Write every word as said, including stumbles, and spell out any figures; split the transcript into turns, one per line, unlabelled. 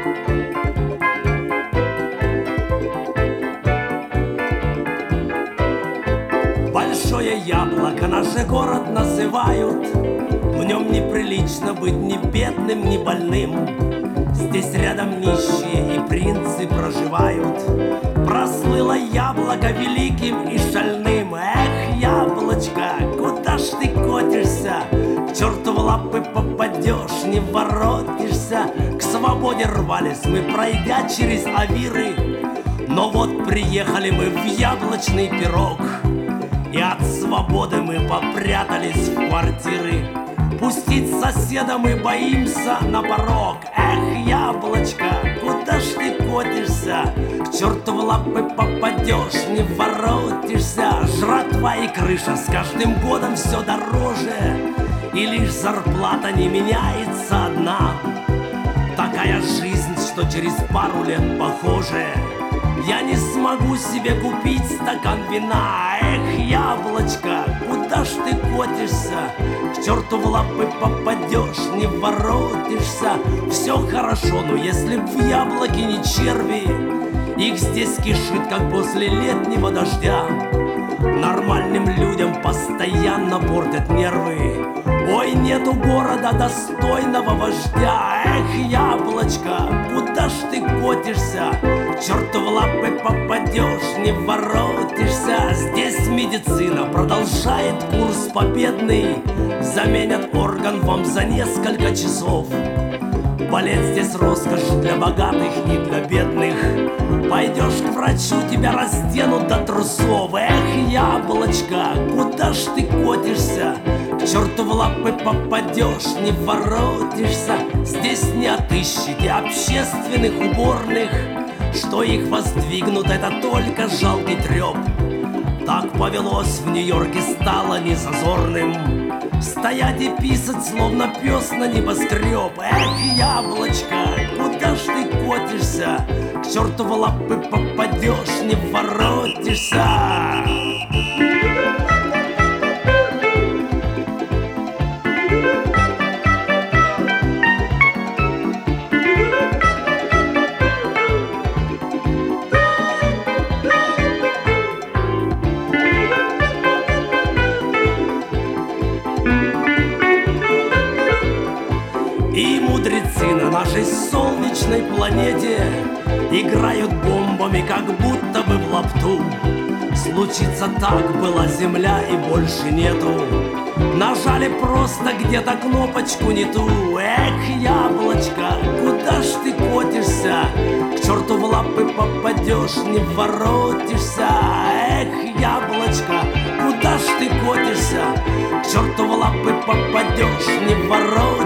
Большое яблоко наш город называют. В нем неприлично быть ни бедным, ни больным. Здесь рядом нищие и принцы проживают. Прослыло яблоко великим и шальным. Эх, яблочко, куда ж ты котишься? К черту в лапы попадешь, не воротишься. К свободе рвались мы, пройдя через авиры. Но вот приехали мы в яблочный пирог, и от свободы мы попрятались в квартиры. Пустить соседа мы боимся на порог. Эх, яблочко, куда ж ты котишься? К черту в лапы попадешь, не воротишься. Жратва и крыша с каждым годом все дороже, и лишь зарплата не меняется одна. Такая жизнь, что через пару лет похожая. Я не смогу себе купить стакан вина. Эх, яблочко, куда ж ты котишься? К черту в лапы попадешь, не воротишься. Все хорошо, но если в яблоке не черви, их здесь кишит, как после летнего дождя. Нормальным людям постоянно портят нервы. Ой, нету города достойного вождя. Эх, яблочко, куда ж ты котишься? К черту в лапы попадешь, не воротишься. Здесь медицина продолжает курс победный. Заменят орган вам за несколько часов. Болеть здесь роскошь для богатых и для бедных. Пойдешь к врачу, тебя разденут до трусов. Эх, яблочко, куда ж ты котишься? К черту в лапы попадешь, не воротишься. Здесь не отыщите общественных уборных. Что их воздвигнут, это только жалкий треп. Так повелось в Нью-Йорке, стало незазорным стоять и писать, словно пес на небоскреб. Эх, яблочко, куда ж ты котишься? К черту в лапы попадешь, не воротишься. И мудрецы на нашей солнечной планете играют бомбами, как будто бы в лапту. Случится так, была земля и больше нету. Нажали просто где-то кнопочку не ту. Эх, яблочко, куда ж ты котишься? К черту в лапы попадешь, не воротишься. Эх, яблочко, куда ж ты котишься? К черту в лапы попадешь, не воротишься.